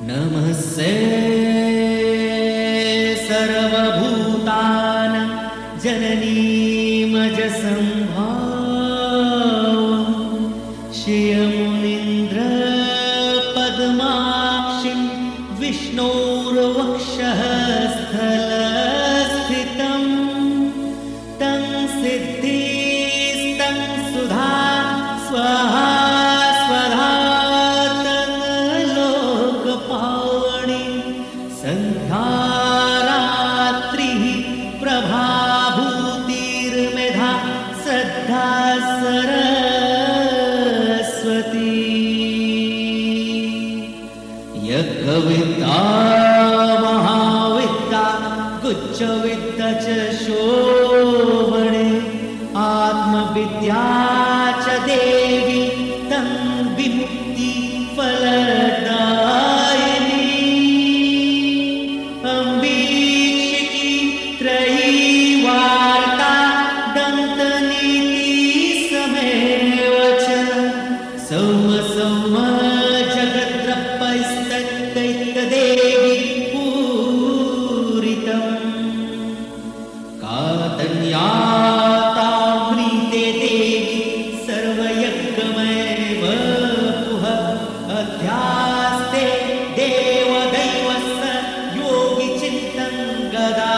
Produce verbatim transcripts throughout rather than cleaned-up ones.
नमस्ते सर्वभूतानां जननीमजसंभावं श्रियमुनीन्द्र पद्माक्षिं विष्णोर्वक्षः स्थलस्थितं तं सिद्धिस्तं सुधा स्वाहा संध्यारात्रिः प्रभाभूतिर्मेधा श्रद्धा सरस्वती यज्ञविद्या महाविद्या गुच्छविद्या च शोभने आत्मविद्या च देवी तं विमुक्ति फलदायिनी त्रयीवार्ता दन्तनीति समेव च सौम सौम जगद्रपैस्तत्तैतदेवी पूरितम् कातन्यातावृते देवी सर्वयज्ञमेव पुः अध्यास्ते देवदैवस्य योगिचित्तं गदा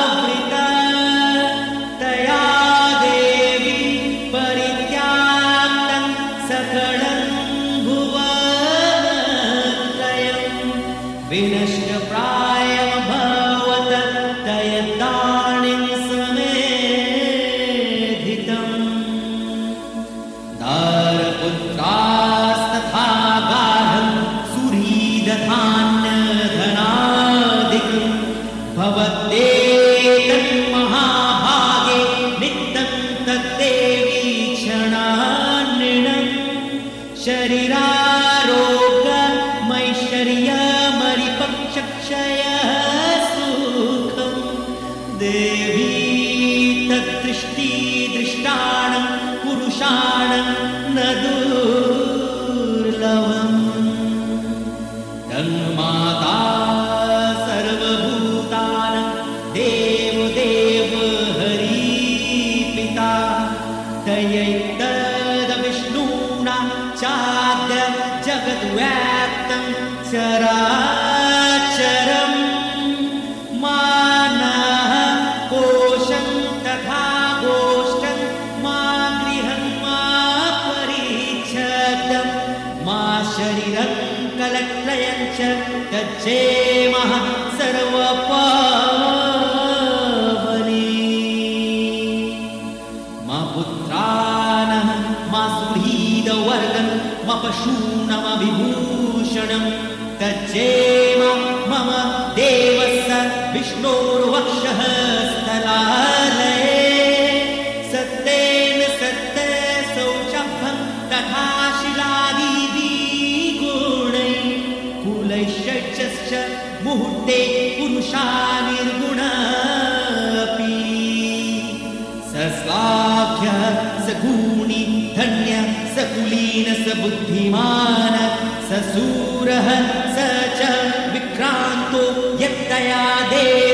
विनष्टप्रायमभवत् दयतानिं समेधितम् दारपुत्रास्तथा गाढं सुहृदधान्यधनादिकं भवत्येतन्महाभागे नित्यं तद्देवी क्षणान्निणं शरीरारोग्यमैश्वर्यमरिपक्षक्षयः सुखं देवी तद्दृष्टिदृष्टानं पुरुषाणं न दुर्लभम् तन्माता सर्वभूतानां देवदेव हरिपिता तयैतद्विष्णुना चाद्य जगद्व्याप्तं चराचरं मानः कोशं तथा गोष्ठं मा गृहं मा परिच्छदं मा शरीरं कलत्रयं च तज्जेमः सर्वपावनी मा पुत्रानः मा सुहृदवर्गं मा पशूनमभिभूषणं तज्जेम मम देवस्य विष्णोर्वक्षः स्थलालये सत्येन सत्य शौचभं तथा शिलादिभिः गुणैः कुलैश्च मुहूर्ते पुरुषा निर्गुणपि सश्लाघ्यः स गुणी धन्य स कुलीन स बुद्धिमान स सूरः स च विक्रान्तो यत्तया देवी